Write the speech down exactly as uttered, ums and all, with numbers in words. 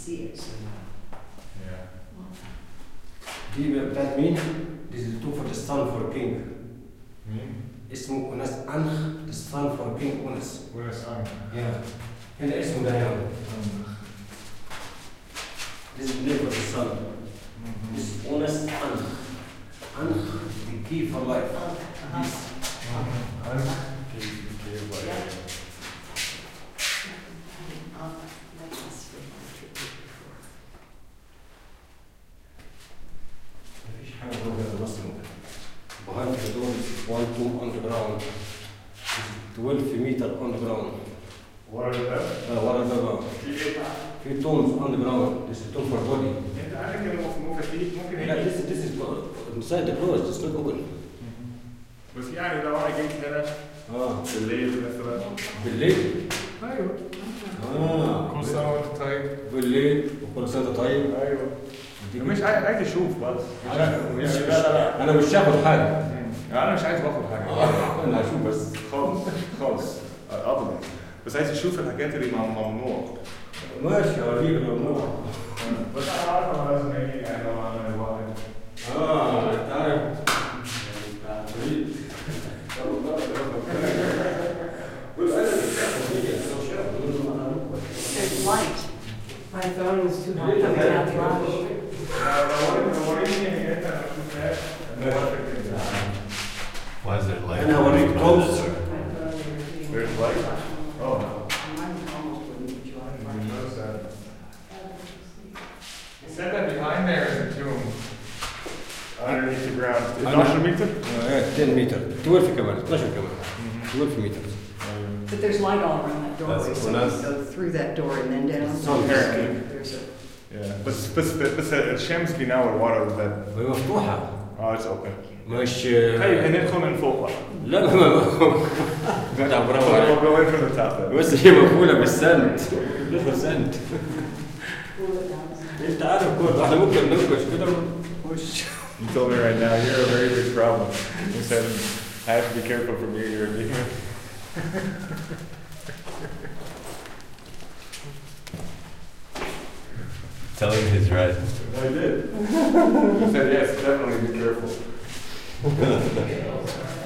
see it. Yeah. دي بتاعت مين؟ This is two for the sun for king. مين؟ اسمه أنس أنخ the sun for king أنس. ونس أنخ. Yeah. هنا اسمه ده يعني. This is name for the sun. This is أنس أنخ. أنخ the key for life. Uh-huh. This. أنخ key key of life. Yeah. Uh, that must be my tribute before. مفيش حاجة غير مصر. Behind the door is one tomb underground. twelve meter underground. ورا الباب. لا ورا الباب. في إيه؟ في tombs underground. This is tomb for body. أنت عارف كده ممكن في ممكن لا هيك. this is this is inside the closed. It's not open. بس يعني لو أنا جيت هنا اه بالليل مثلا. بالليل. أيوه. اه كل سنة وأنت طيب. بالليل وكل سنة طيب. أيوه. مش عايز عايز اشوف بس أنا مش لا لا لا أنا مش هاخد حاجة. انا مش عايز باخد حاجه أنا هشوف بس. خالص خالص ابدا بس عايز اشوف الحاجات اللي ممنوع ماشي أوريك الممنوع. بس انا عارف انا لازم اجي يعني لو انا واحد اه أنت عارف. بعيد. There's light. My phone was too hot coming out the garage. Why is there light? أنا هوريك tombs. There's light? Oh. Mine almost wouldn't be I didn't dry. notice that. He said that behind there is a tomb. Underneath the ground. اتناشر متر؟ ten meter. twelve كمان. اتناشر كمان. twelve meters. But there's light all around that doorway, That's so you nice. go through that door and then down. So apparently. There's a, Yeah. بس بس بس الشمس بينور ورا الباب. وهي مفتوحة. اه it's open. مش طيب هندخل من فوق بقى. لا ما جدع برافو We'll عليك. go in from the top then. بس هي مقفولة بالسنت. بالسنت. cool it down. انت عارف كل احنا ممكن نخش كده ونخش. You told me right now you're a very big problem. You said I have to be careful from you. You're a demon. Tell him he's right. I did. You said yes, definitely be careful.